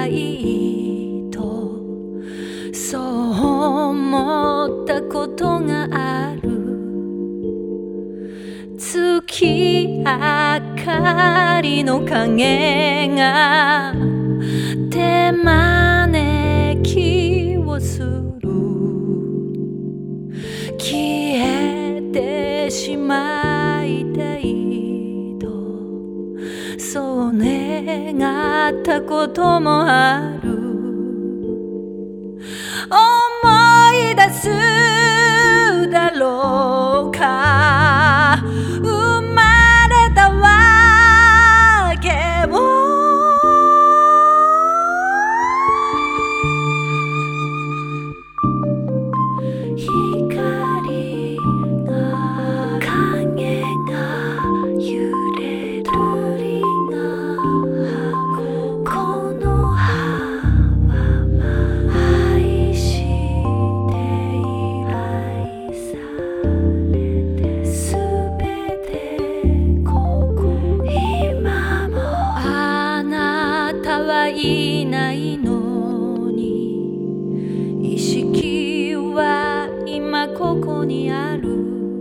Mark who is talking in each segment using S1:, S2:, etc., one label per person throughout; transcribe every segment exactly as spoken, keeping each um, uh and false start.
S1: いとそう思ったことがある。月明かりの影が手招きをする。消えてしまいたいとそう願ったこともある。思い出すだろうか生まれたわけを。光が影が揺れる。鳥がこの葉は愛している。愛されてすべてここ今も。あなたはいないのに意識は今ここにある。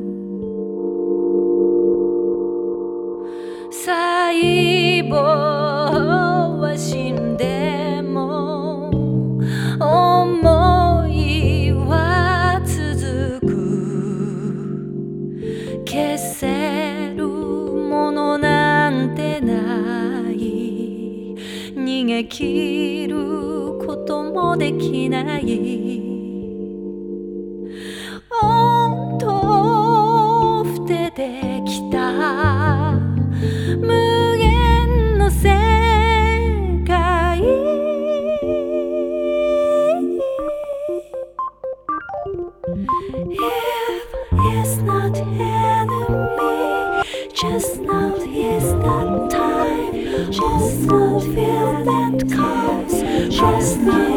S1: 細胞は死んでも思いは続く。消せるものなんてない。逃げ切ることもできない。音とふてできた無限の世界。If it's not enemy, just know it's not time. Just know feel that comes. Just know